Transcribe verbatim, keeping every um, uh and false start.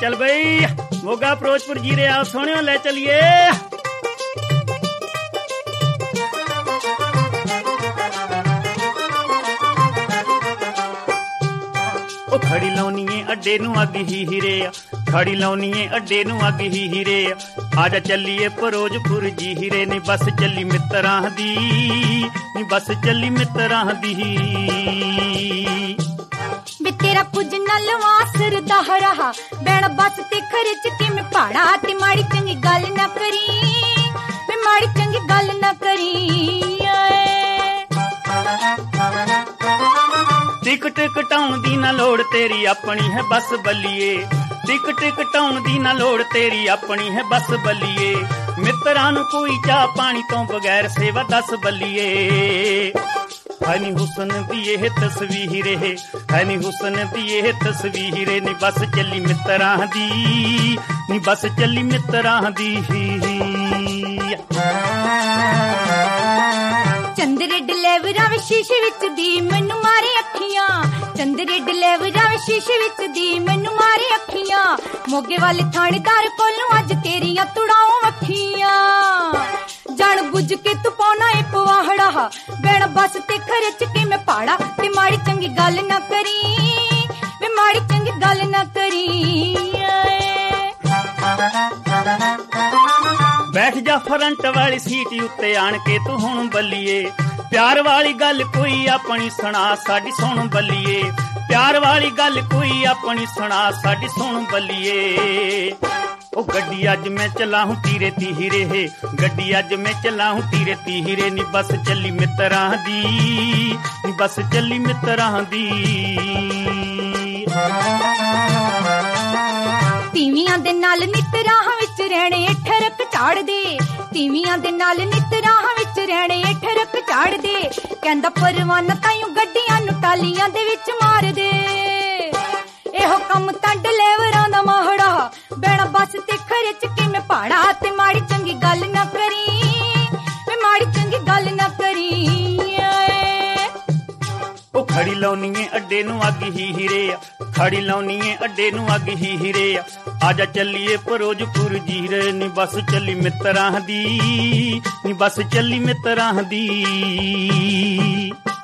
चल बई मोगा फिरोजपुर जीरे आओ सोहणियो ले चलिए। ओ खड़ी लाउनीए अड्डे नू अग ही हीरे, खड़ी लाउनीए अड्डे नू अग ही हीरे, आजा चलिए फिरोजपुर जी हीरे नी बस चली मित्रां दी, नी बस चली मित्रां दी। वे तेरा कुछ न लवा सिर दा रहा बैण बस ते खर्च के मैं पहाड़ा ते माड़ी चंगी गल ना करी, वे माड़ी चंगी गल ना करी। टिकट कटाउण दी ना लोड़ तेरी अपनी है बस बलिए, टिकट कटाउण दी ना लोड़ तेरी अपनी है बस बलिए, मित्रां नू कोई चाह पानी तो बगैर सेवा दस बलिए। है नी हुसन दी ये तस्वीर है, है नी हुसन दी ये तस्वीर नी बस चली मित्रां दी, नी बस चली मित्रां दी। चंदरे डलेवरा वे शीशे विच दी मैनू मारे अखियां, चंदरे डलेवरा वे शीशे विच दी मैनू मारे अखियां, मोगे वाले थानेदार कोलों अज तेरियां तुड़ाऊं अखियां। जान बुझ के तू पाना ए पवाहड़ा बैण बस ते खर्च के मैं पहाड़ा ते माड़ी चंगी गल ना करी, वे माड़ी चंगी गल ना करी। बैठ जा फ्रंट वाली सीट उत्ते आण के तू हुण बल्लिए, प्यार वाली गल कोई अपनी सुना साडी सुन बल्लिए, प्यार वाली गल कोई अपनी सुना साडी सुन बल्लिए। ओ गड्डी अज मैं चलाऊं तीरे तीरे है, गड्डी अज मैं चलाऊं तीरे तीरे नी बस चली मित्रां दी, नी बस चली मित्रां दी। तीवियां दे नाल नित राह विच रहणे ठरक झाड़ दे, तीवियां दे नाल नित राह विच रहणे ठरक झाड़ दे, कहंदा परवाना ताईं गड्डियां नू टालियां दे विच मार दे। एहो कम तां डलेवरां दा माहड़ा बैणा बस ते खर्च के मैं पहाड़ा ते माड़ी चंगी गल ना करी, मैं माड़ी चंगी गल ना करी। ओ खड़ी लाउनीए अड्डे नू अग ही हीरे, खड़ी लाउनीए अड्डे नू अग ही हीरे, आजा चलिए फिरोजपुर जीरे नी बस चली मित्रां दी, नी बस चली मित्रां दी।